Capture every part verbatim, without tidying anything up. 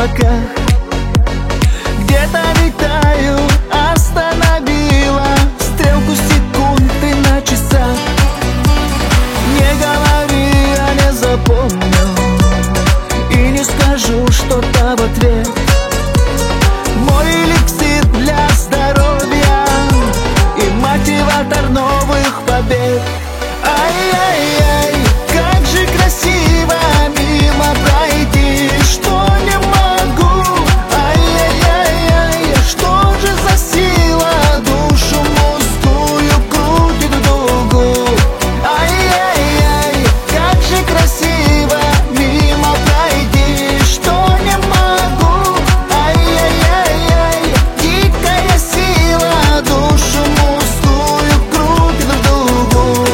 облаках, где-то летаю, остановила стрелку секунды на часах. Не говори, я не запомню и не скажу что-то в ответ. Мой эликсир для здоровья и мотиватор новых побед. Ай-яй-яй, как же красиво мимо пройти, что не могу. Ай-яй-яй, что же за сила душу мужскую крутит в дугу. Ай-яй-яй, как же красиво мимо пройти, что не могу. Ай-яй-яй, дикая сила душу мужскую крутит в дугу.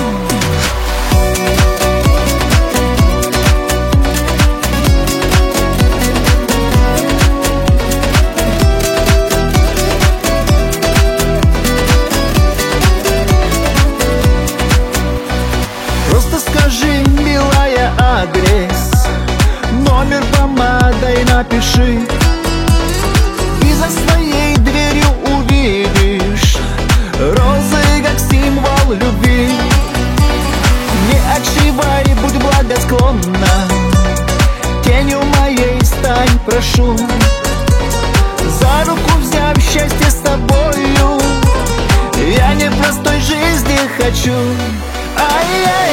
Просто скажи, милая, адрес, номер помадой напиши, и за своей дверью увидишь розы как символ любви. Не отшивай, будь благосклонна, тенью моей стань, прошу. За руку взяв счастье с тобою, я непростой жизни хочу. Ай-яй.